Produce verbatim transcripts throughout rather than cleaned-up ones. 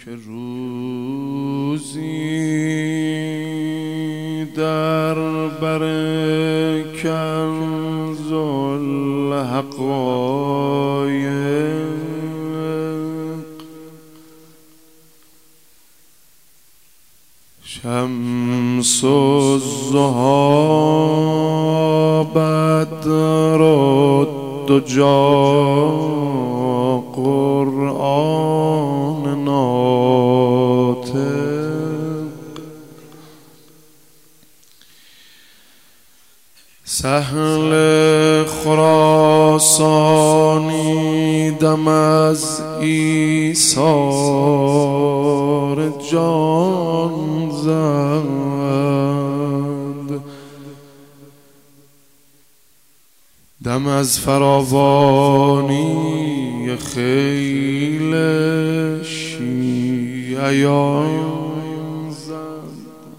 که روزی در بر کنز الحقایق شمس الضحی بدر الدجی قرآن ناطق سهل خراسانی دم از ایثار جان زد دم از فراوانی خیل شیعیان زد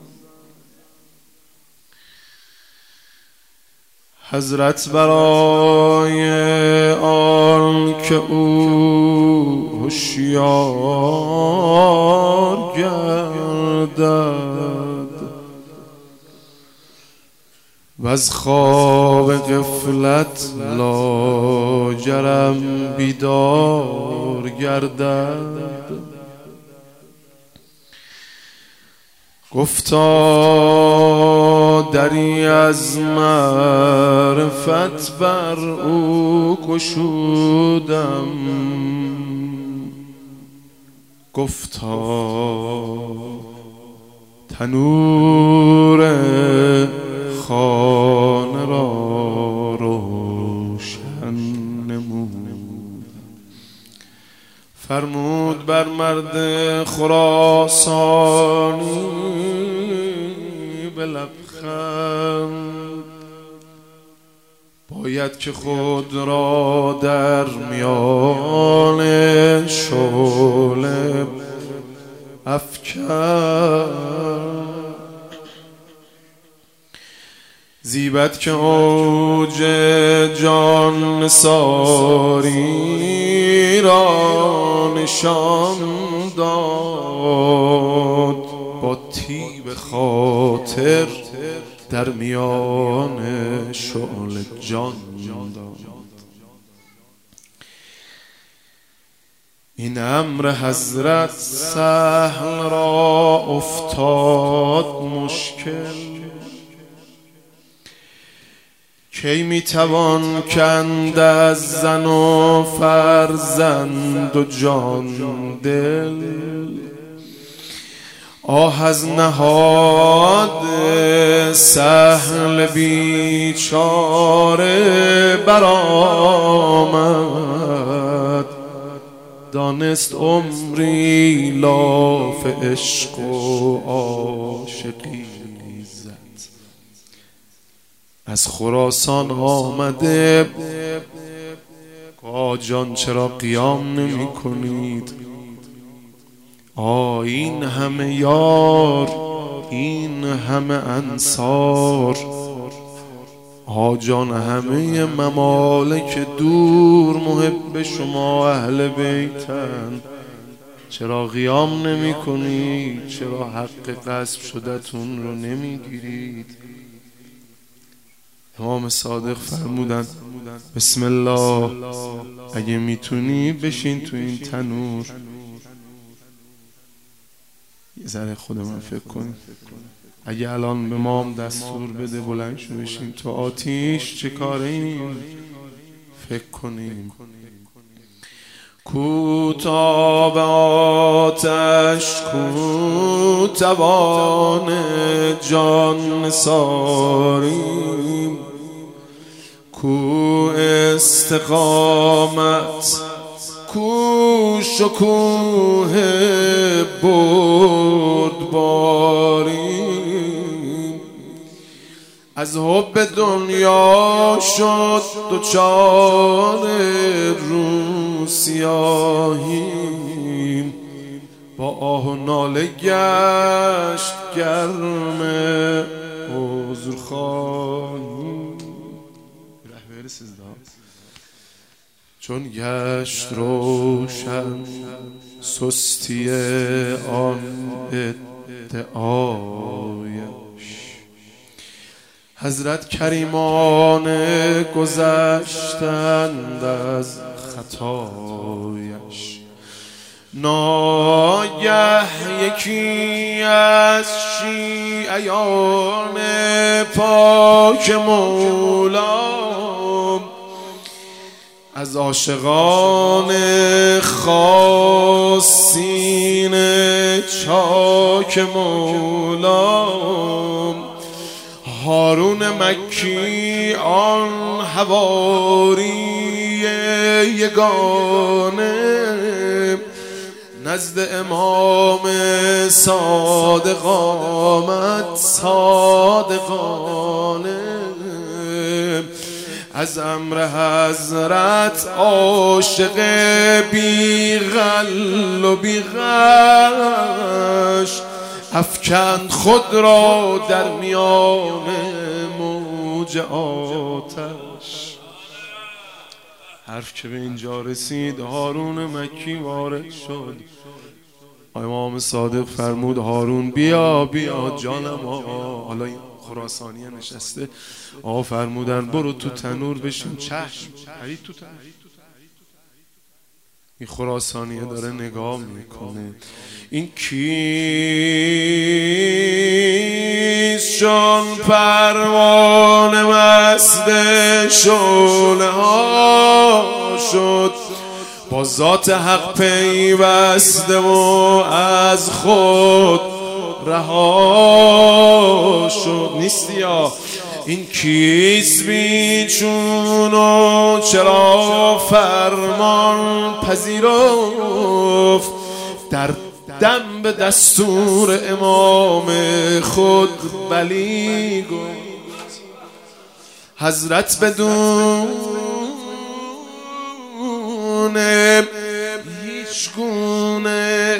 حضرت برای آن که او هوشیار گردد و از خواب غفلت لاجرم بیدار گردد گفتا دری از معرفت بر او گشودم گفتا تنور خانه را روشن نمود فرمود بر مرد خراسانی به لبخند باید که خود را در میان شعله افکن زیبت که اوج جان ساری را نشان داد با طیب خاطر در میان شعله جان داد این امر حضرت سهل را افتاد مشکل کی میتوان کند از زن و فرزند و جان دل آه از نهاد سهل بیچاره برآمد دانست عمری لاف عشق و عاشقی از خراسان آمده آ جان چرا قیام نمی کنید آ این همه یار این همه انصار آ جان همه ممالک دور محب شما اهل بیتن چرا قیام نمی کنید چرا حق غصب شدتون رو نمی گیرید امام صادق فرمودن بسم الله اگه میتونی بشین تو این تنور یه ذره خود من فکر کن اگه الان به مام دستور بده بلند شو بشین تو آتیش چه کاره ایم فکر کنیم کو تا به آتش کو توان جان ساریم کو استقامت کو شکوه بردباریم از حب دنیا شد دوچار رو سیاهیم با آه و ناله گشت گرم عذرخواهی چون گشت روشن سستی آن ادعایش. حضرت کریمان گذشتند از خطایش. ناگه یکی از شیعیان پاک مولا از عاشقان خاصین چاک مولا، هارون مکی آن حواری یگانه نزد امام صادق آمد صادقانه. از امر حضرت عاشق بی غل و بی غش افکند خود را در میان موج آتش. حرف که به اینجا رسید هارون مکی وارد شد. امام صادق فرمود هارون بیا بیا جانم آقا. حالا این خراسانی نشسته. آقا فرمودن برو تو تنور بشین. چشم پرید تو تنور. این خراسانیه داره نگاه میکنه. این کیست چون پروانه مست شعله ها شد، با ذات حق پیوسته و از خود رها شد. نیستی یا این کیست بیچون و چرا فرمان پذیرفت، در دم به دستور امام خود بلی گفت. حضرت بدون هیچ گونه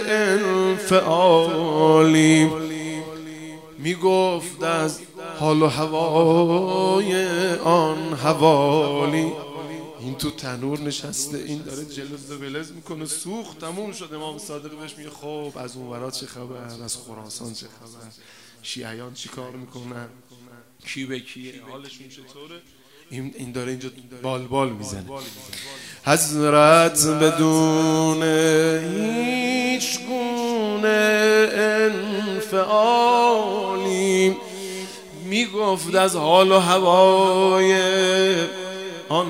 انفعالی می گفت از حال و هوای آن حوالی. این تو تنور نشسته، این داره جلز و ولز میکنه، سوخت تموم شد. امام صادق بهش میگه خب از اون ورا چه خبر، از خراسان چه خبر، شیعیان چی کار میکنن، کی به کیه، حالشون چطوره؟ این داره اینجا بالبال میزنه. حضرت بدون هیچ گونه انفعالی میگفت از حال و هوای آن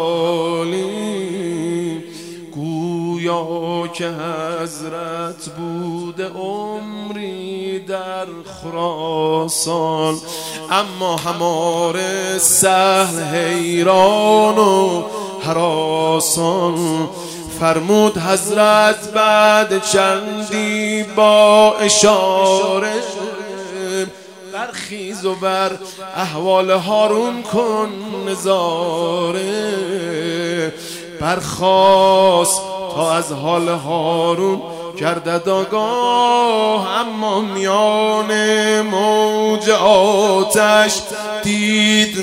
حوالی، گویا که حضرت بوده عمری در خراسان، اما هماره سهل حیران و هراسان. فرمود حضرت بعد چندی با اشاره، برخیز و بر احوال هارون کن نظاره. برخاست تا از حال هارون گردد آگاه، اما میان موج آتش دید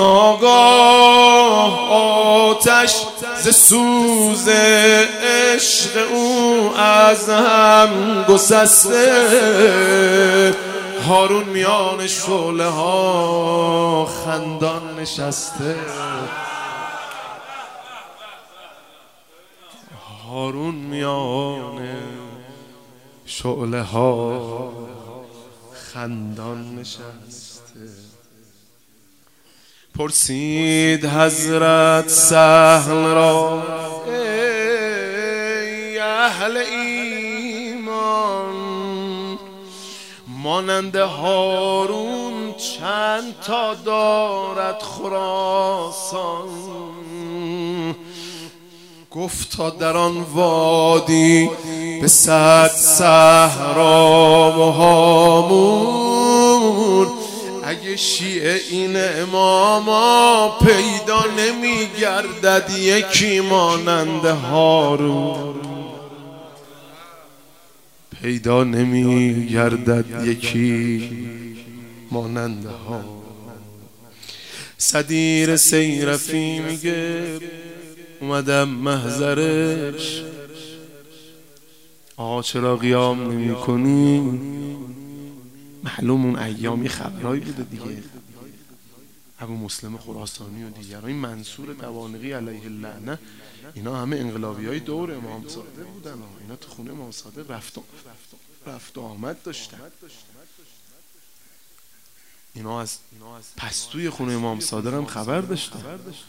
ناگاه آتش ز سوز عشق او از هم گسسته. هارون میان شعله ها خندان نشسته. هارون میان شعله ها خندان نشسته. پرسید حضرت سهل را ای اهل ایمان، مانند هارون چند تا دارد خراسان؟ گفت تا در آن وادی به صد صحرا و هامون، اگه شیعه این اماما پیدا نمی گردد یکی مانند هارون، پیدا نمی گردد یکی مانند هارون. صدیر سیرفی میگه اومدم محضرش، آقا چرا قیام نمی کنی؟ معلوم اون ایامی خبرایی بوده دیگه، ابو مسلم خراسانی و دیگران، این منصور قوانقی علیه اللعنه، اینا همه انقلابی های دور امام صادق بودن، اینا تو خونه امام صادق رفت رفت و آمد داشتن، اینا از پستوی خونه امام صادق هم خبر داشتن.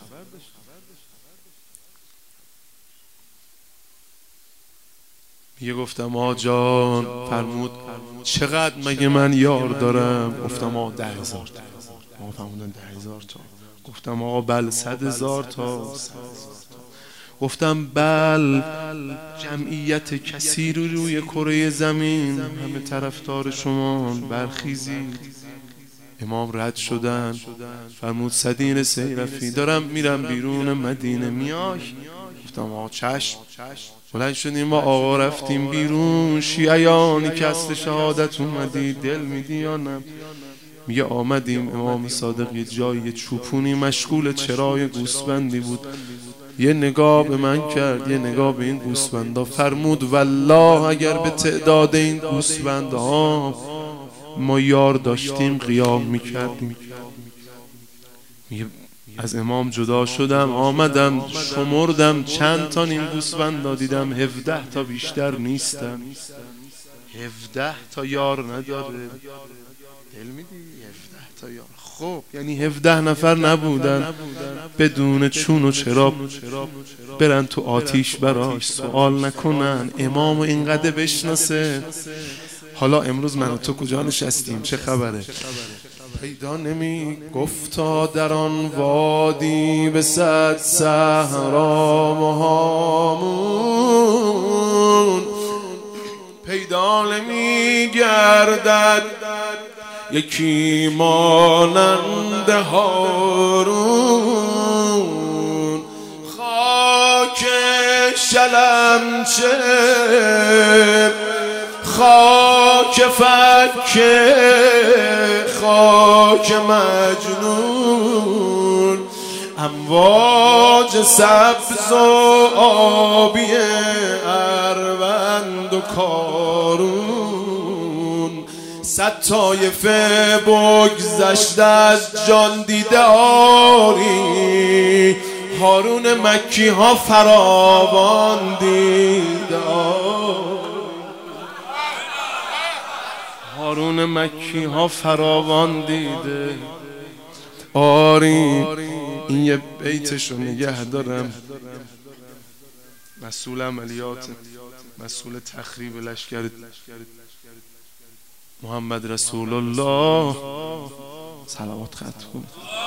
میگه گفتم آقا جان، فرمود چقدر مگه من یار دارم؟ گفتم آقا ده هزار تا. ما فرمودن ده هزار تا. گفتم آقا بله صد هزار تا. گفتم بل جمعیت کثیر روی کره زمین همه طرفدار شما، برخیزید. امام رد شدن، فرمود صدین سیرفی دارم میرم بیرون مدینه، میای؟ گفتم آقا چشم. بلند شدیم با آقا رفتیم بیرون. شیعیانی که اصل شهادت اومدی دل میدی یا نه؟ میگه آمدیم. امام صادق یه جایی چوپونی مشغول چرای گوسفندی بود، یه نگاه به من کرد، یه نگاه به این گوسفندا، فرمود والله اگر به تعداد این گوسفندها ما یار داشتیم قیام میکردیم. میگه از امام جدا شدم، آمدم شمردم چند تا این گوسفندا، دیدم هفده تا بیشتر نیستن. هفده تا یار نداره، دل میدی؟ هفده تا یار. خب یعنی هفده نفر نبودن بدون چون و چرا برن تو آتیش براش سوال نکنن، امامو اینقدر بشناسه. حالا امروز من و تو کجا نشستیم؟ چه خبره؟ پیدا نمی گفتا در آن وادی به صد صحرا و هامون، پیدا نمی گردد یکی مانند هارون. خاک شلمچه خاک فکه خاک مجنون، امواج سبز و آبی اروند و کارون، صد طایفه بگذشته از جان دیده آری، هارون مکی ها فراوان دیده آری، هارون مکی ها فراوان دیده آری. این یه بیتشو نگه دارم، مسئول عملیات، مسئول تخریب لشکر محمد رسول الله صلوات ختم کن.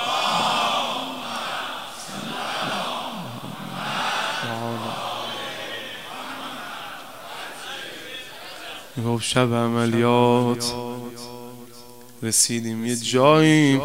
میگفت شب عملیات رسیدیم یه جایی،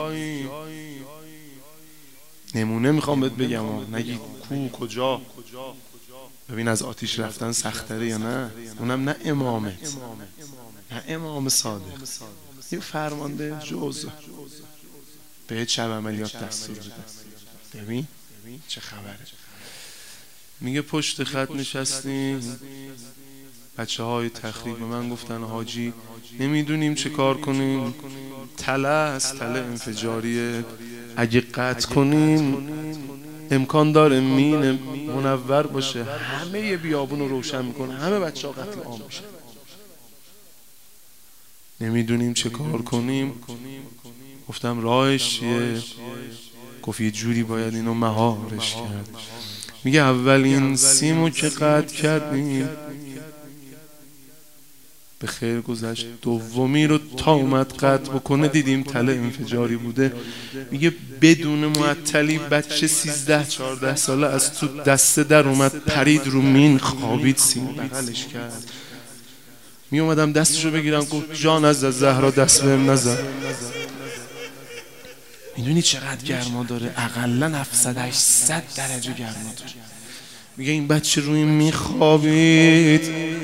نمونه میخوام بهت بگم، نگی کو کجا. ببین از آتیش رفتن سختره یا نه؟ اونم نه امامت، نه امام صادق، یه فرمانده جز به شب عملیات دستور بده. ببین چه خبره. میگه پشت خط نشستیم، بچه های تخریب به من گفتن حاجی نمیدونیم چه کار کنیم، تله است، تله انفجاریه، اگه قطع کنیم امکان داره مین منور باشه، همه ی بیابون رو روشن میکنه، همه بچه ها قتل عام میشه، نمیدونیم چه کار کنیم. گفتم راهش چیه؟ گفت یه جوری باید اینو مهارش کرد. میگه اولین سیمو که قطع کردیم به خیر گذشت، دومی رو تا اومد قطع بکنه دیدیم تله انفجاری بوده. میگه بدون معطلی بچه سیزده چهارده ساله از تو دسته در اومد، پرید رو مین، خوابید، سیم بغلش کرد. می اومدم دستشو بگیرم، گفت جان از زهرا دست بهم نزن. میدونی چقدر گرما داره؟ اقلا هفتصد هشتصد درجه گرما داره. میگه این بچه روی میخوابید،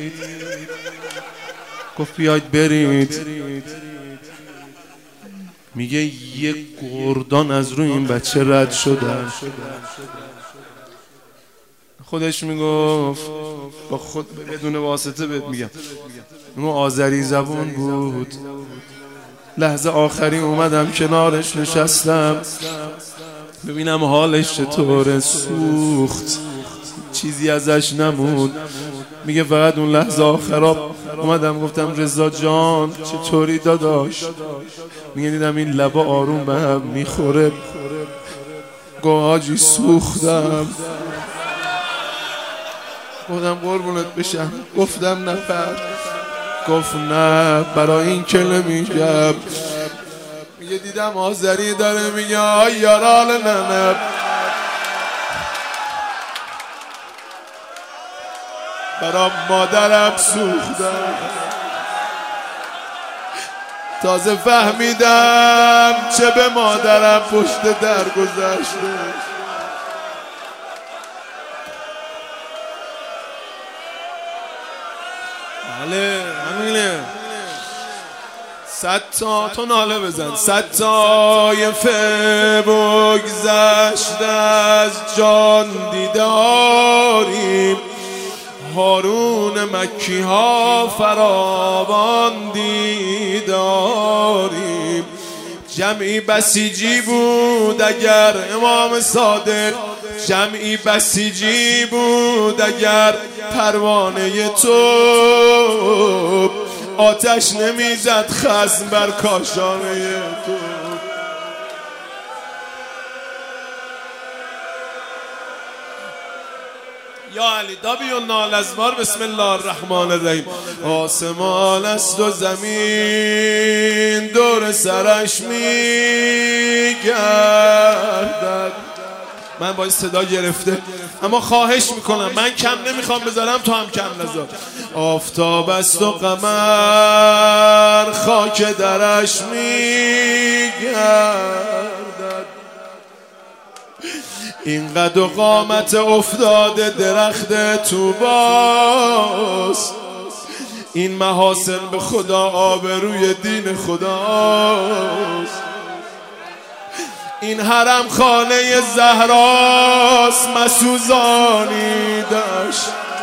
گفت بیاید برید. میگه یک گردان از روی این بچه رد شدن. خودش میگفت با خود بدون واسطه بهت میگم، اون آذری زبون بود. لحظه آخری اومدم کنارش نشستم ببینم حالش چطوره، سوخت، چیزی ازش نمون. میگه فقط اون لحظه آخرا اومدم گفتم رضا جان چطوری داداش؟ میگه دیدم این لبا آروم به هم میخوره. گفت حاجی سوختم. گفتم قربونت بشم. گفتم نفر. گفت نه برای این که نمیگم. میگه دیدم آذری داره میگه آی یارال ننب، برای مادرم سوختم. تازه فهمیدم چه به مادرم پشت در گذشته. بله همینه. صد تا تو ناله بزن. صد طایفه بگذشت از جان دیداریم، هارون مکی ها فراوان دیداریم. جمعی بسیجی بود اگر امام صادق، جمعی بسیجی بود اگر پروانه تو آتش نمیزد خزم بر کاشانه تو. یا علی دابی و نالزمار. بسم الله الرحمن الرحیم. آسمان است و زمین دور سرش میگردد. من با این صدا گرفته اما خواهش میکنم من کم نمیخوام بذارم تو هم کم نذار. آفتاب است و قمر خاک درش میگردد. این قد و قامت افتاده درخت طوباست، این محاسن به خدا آبروی دین خداست. این حرم خانه زهراست مسوزانی داشت،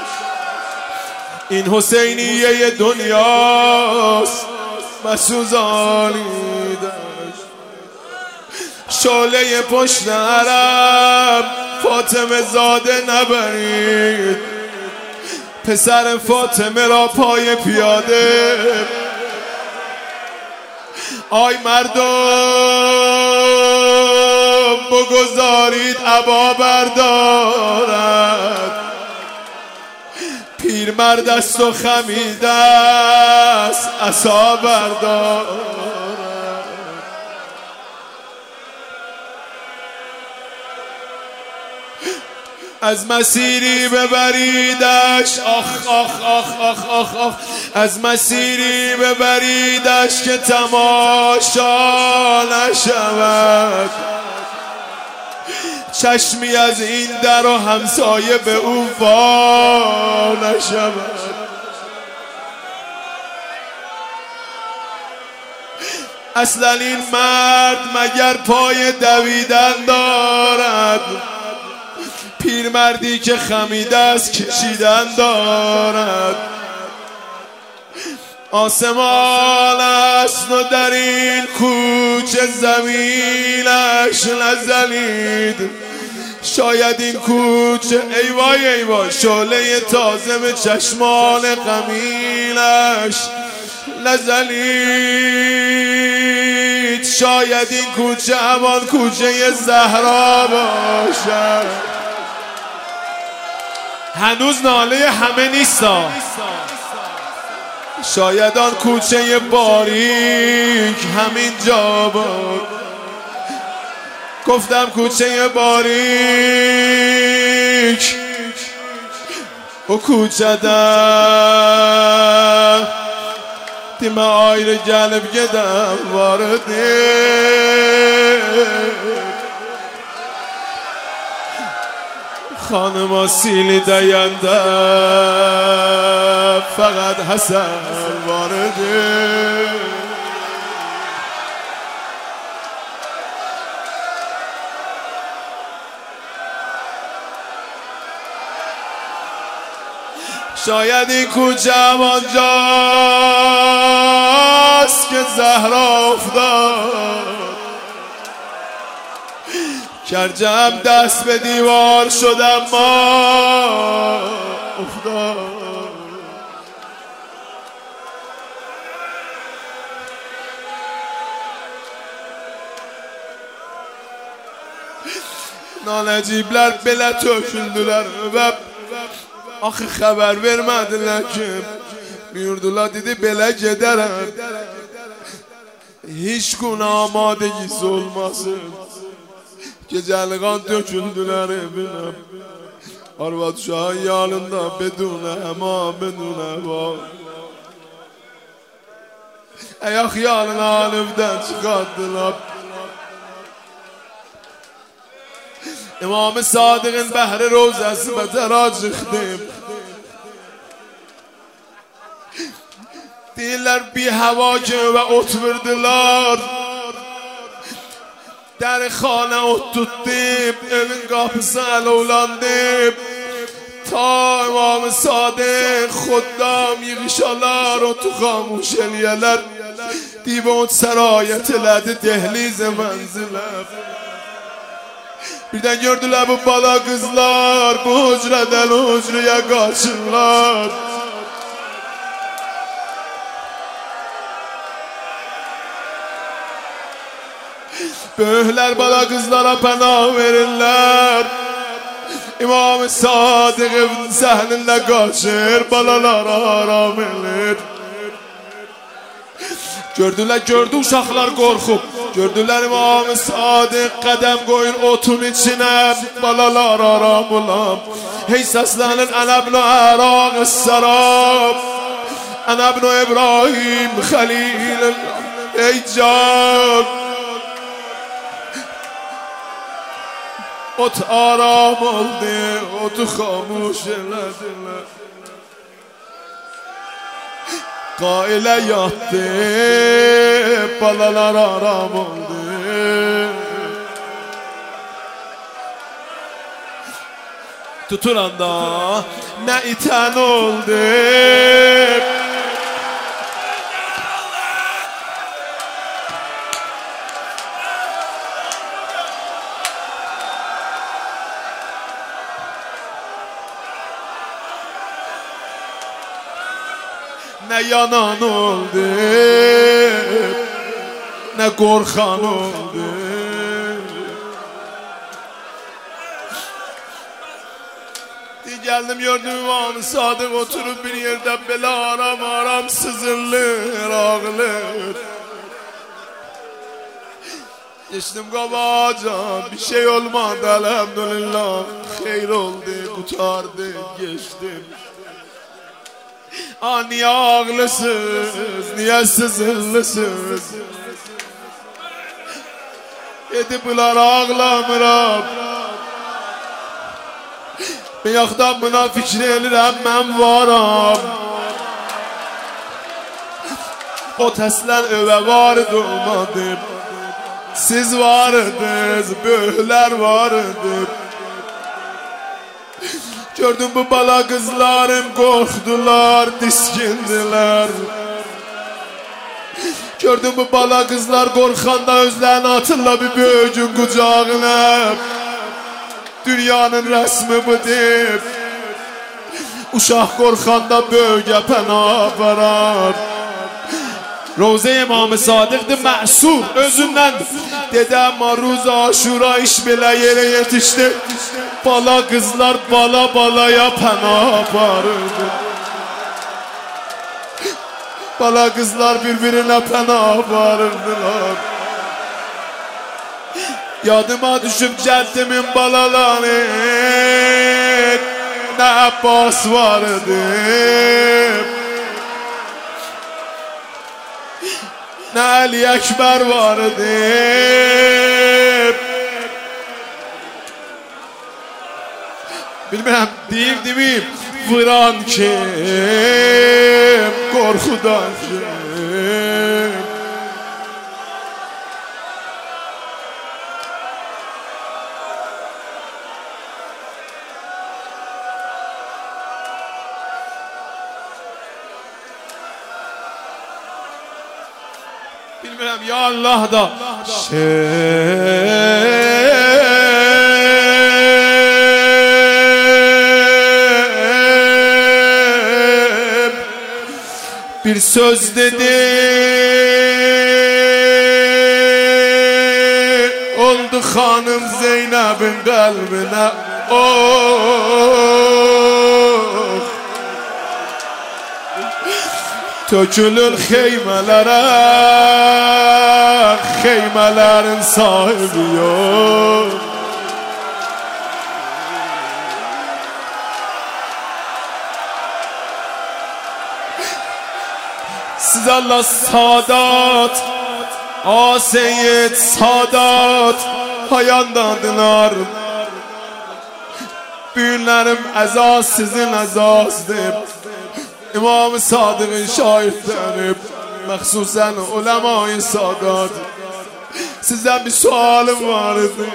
این حسینیه دنیاست مسوزانی داشت. شعله پشت حرم فاطمه زاده نبرید، پسر فاطمه را پای پیاده. آی مردم بگذارید عبا بردارد، پیرمرد است و خمیده است عصا بردارد. از مسیری ببریدش آخ آخ آخ آخ آخ آخ، از مسیری ببریدش که تماشا نشود. چشمی از این در و همسایه به او وا نشود. اصلا این مرد مگر پای دویدن دارد؟ پیرمردی که خمیده است کشیدن دارد. آسمان است و در این کوچه زمینش نزنید. شاید این کوچه ای وای ای وای شعله تازه به چشمان غمینش نزنید. شاید این کوچه همان کوچه زهرا باشد. هنوز ناله همه نیستا. شاید آن کوچه باریک همین جا بود. گفتم کوچه باریک و کوچه در دیم آیر جلب گدم وارده. خانم سیلی دینده فقط حسن وارده. شاید این کوچه آنجاست که زهرا افتاد، کرجم دست به دیوار شدم ما افتاد. Nanəciblər belə töküldülər və axı xəbər vermədilər ki, buyurdular dedi belə gedərəm, hiç günah amadegisi olmasın. Gecəliğan töküldülər evinə, arvad uşağın yanında bedunə əma bedunə var. Ayaq yanına alifdən çıxardılar. İmam-ı Sadık'ın Behri Rozesi betera çıktım. Deyirlər bir hava ki ve ot verdiler. در خانه ot tuttum, evin kapısı alevlandım. Ta İmam-ı Sadık خدام yığışalar, otu xamuş eləyələr. Div ot sərayət elədi dehliz mənzilə. Birden gördüler bu bala kızlar, bu hücreden hücreye kaçırlar. Böyükler bala kızlara pənah verirler. İmam-ı Sadık evin səhnində kaçır, balalar aram elir. Gördüler gördü uşaqlar qorxub, gördüler İmam-ı Sadık qədəm qoyur otun içinə, balalar aram olam. Hey səslənir ənəbnu əraq-ı sərab, ənəbnu İbrahim Xəlil, ey can. Ot aram oldu, otu xamuş elədilər. Qaile yattı, balalar aram oldu. Tuturanda ne iten oldu. Ne yanan oldu, ne korkan oldu. Geldim gördüm İmam-ı Sadık oturup bir yerde böyle aram aram sızılır, ağlır. Geçtim kabaca, bir şey olmadı elhamdülillah. Hayır oldu, kurtardı, geçtim. Ah niye ağlısınız, niye sızıllısınız? Edip ular ağlamıram. Bir yaxdan buna fikir elirəm, mən varam. O təslən övə vardı olmadı. Siz vardınız, böyüklər vardı. Gördüm bu bala kızlarım korktular, diskindiler. Gördüm bu bala kızlar korkanda özlerini atırla bir böyücün kucağına. Dünyanın resmi bu deyip uşaq korkanda böyüge pənah varar. Roze İmam-ı Sadık'dı məsur özündən. Dedəm Maruz Aşura iş belə yerə yetişdi. Bala kızlar bala balaya pənah varırdı. Bala kızlar birbirine pənah varırdılar. Yadıma düşüp cəddimin balaları, ne Abbas vardı, ne Ali Ekber vardı. Bilmem deyim demeyim, vuran kim, korkudan kim? bilmirəm ya Allah da bir söz dedi, oldu hanım Zeynep'in kalbine. Oh, tökülür xeymelere, xeymelerin sahibi yok. Siz Allah Sadat, A Seyyid Sadat hayandadılar. Büyünlerim əzaz sizin əzazdır. İmam-ı Sadık'ın şahitleri, məxsusən ulemayı Sadat. Sizden bir sualım vardı.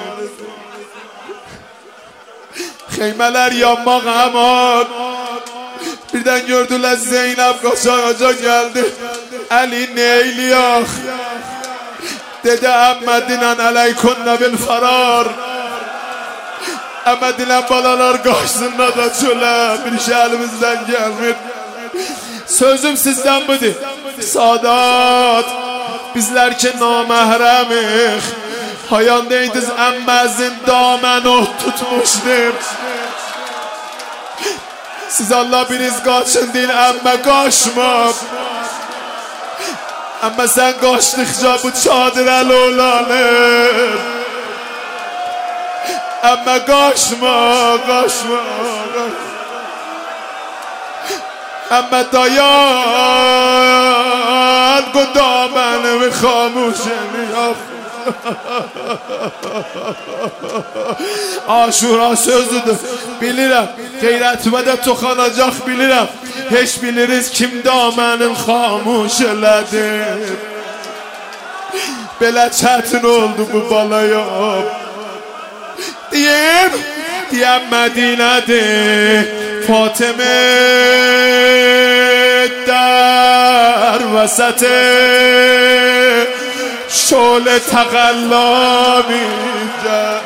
Xeymələr yanmaq aman. Birden gördüler Zeynep kaçağa geldi. Ali neyliyaq? Dedi əmmədinən əleykunne bil farar. Əmmədinən balalar qaçsınlar da çölə. Bir şey elimizden gelmir. Sözüm sizden budur. Sadat, bizler ki naməhrəmik. Hayandaydız əmməzin damən ot tutmuşdur. Siz Allah biriniz kaçın değil, emme kaçma. Emme sen kaçtıkça bu çadır el olanır. Emme kaçma, kaçma, kaçma. Emme dayan, kudamenimi xamuşemi yap. Aşura sözüdür, bilirəm. Qeyrətimə də toxanacaq bilirəm. Heç biliriz kim damenin xamuş elədi. Belə çətin oldu bu balaya. Deyim, deyəm Mədinədir. Fatimə در وسط شعله تقلا می‌جد.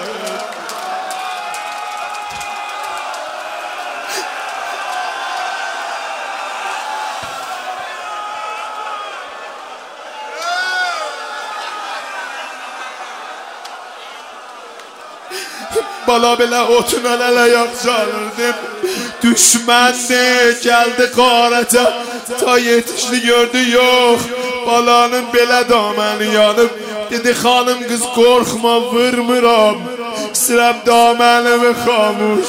Bala belə otun ələ yaxşalırdım. Düşməndi, gəldi qarətə. Ta yetişdi gördü yox. Balanın belə daməni yanıb. Dedi xanım qız qorxma vırmıram. İstəyirəm damənimi xamuş.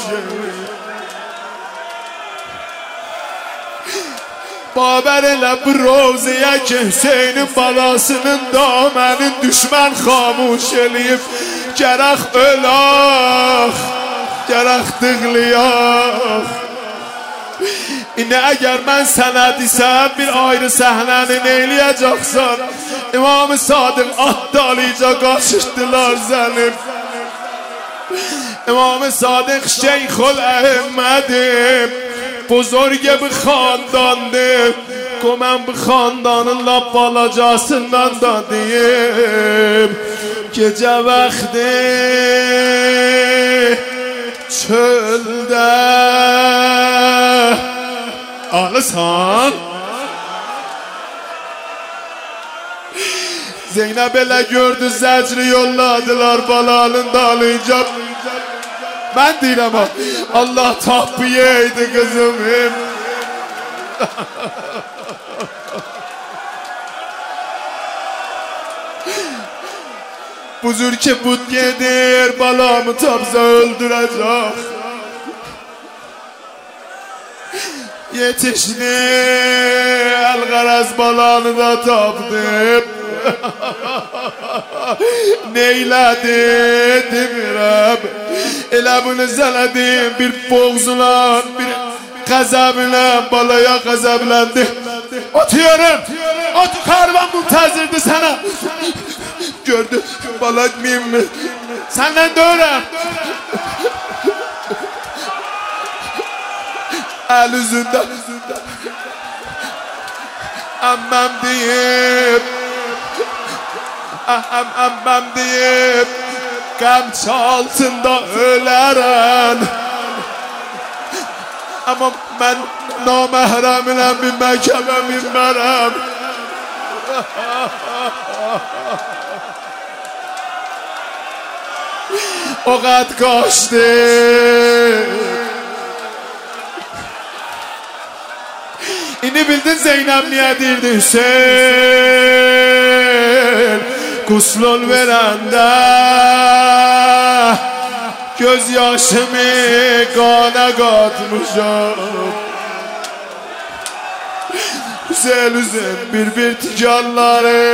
Baber elə bu roziyə ki Hüseynin balasının damənin düşmən xamuş eləyib. Gərək ölək, gərək dıqlayaq. İndi əgər mən sənə desəm bir ayrı səhnəni neyləyəcəksən? İmam-ı Sadık atdalayca qaçışdılar zəlim. İmam-ı Sadık Şeyxül Əhmədim, buzurg bir xandandır. Ko mən bu xandanın lap balacasından da deyim. Gecə vaxtı çöldə ağlısan. Zeynep elə gördü zəcri yolladılar balanın dalınca. Ben deyirəm Allah tapıyeydi kızım. Buzur ki but gedir balamı tapsa öldürecek. Yetişdi el-garaz balanı da tapdı. Neylədi demirəm. Elə bunu zələdim bir boğzuna, bir qəzəblə balaya qəzəbləndi. Otuyorum, otu karvan müntəzirdi sana. Gördü bala etmeyeyim mi? Senden doğram. El yüzünden Emmem deyip Əmməm deyib qəmç altında ölərən. Amma mən naməhrəminəm, bir məkəbə minmərəm. O qət qaçdı. İni bildin Zeynəb niyə deyirdi Hüseyin Quslun verəndə göz yaşımı qana qatmışam. Güzel üzüm bir bir tikanları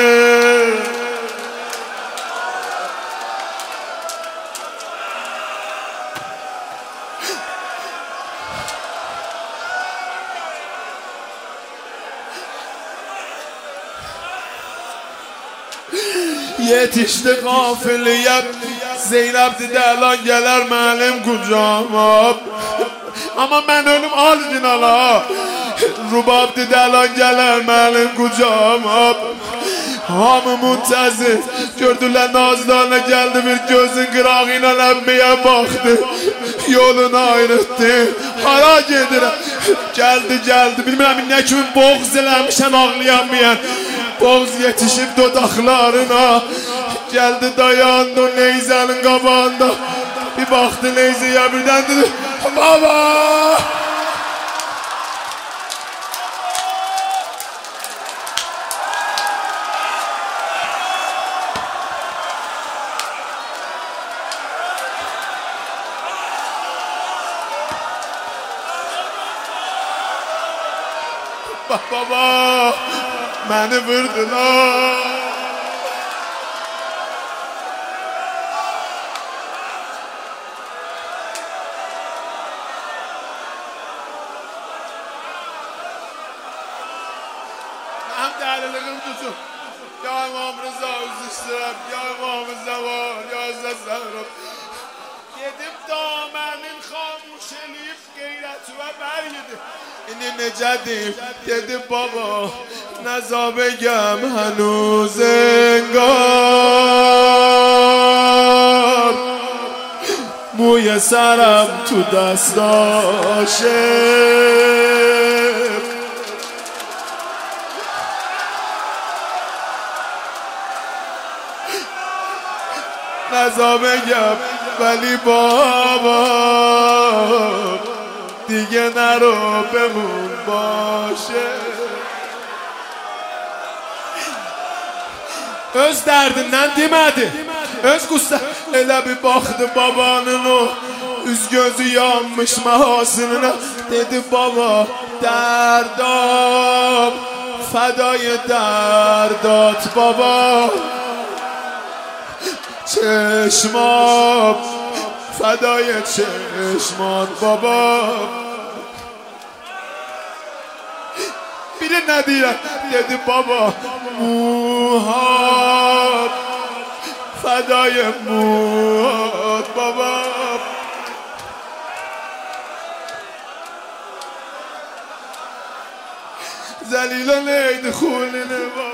yetişdi qafiliyə. Zeynəb dedi əlan gələr mənim qucağıma. Amma mən ölüm orijinala. Rubab dedi əlan gələr mənim qucağıma. Hamı müntəzir gördülər nazlarına gəldi, bir gözün qırağı ilə əmmiyə baxdı, yolunu ayrıtdı. Hara gedirəm? Gəldi gəldi bilmirəm nə kimi boğz eləmişəm ağlayanmayan. Boğz yetişib dodaqlarına. Geldi dayandı o neyzenin qabağında. Bir baktı neyzeye birden dedi baba. Baba beni vurdular. Hem değerlilerim tutun. Ya İmam Rıza üzüştürem, ya İmam Zeval, ya Zezerem. Gidip damenin xamuş eləyib qeyrət və bəyidi. İndi necə deyim, dedi baba, nəzabegəm hənuz engar. Moی سرم تو دستاشه نزا بگم ولی بابا دیگه نرو بمون باشه. Öz dərdindən demədi, öz qüssə elə bir baxdı babanın o üz gözü yanmış məhasınına. Dedi baba dərdam fədای dərdات baba. چشمام فدای چشمان بابا. biri nə deyirəm dedi baba muhat fədای muhat baba. Zəlilən eydi xulini var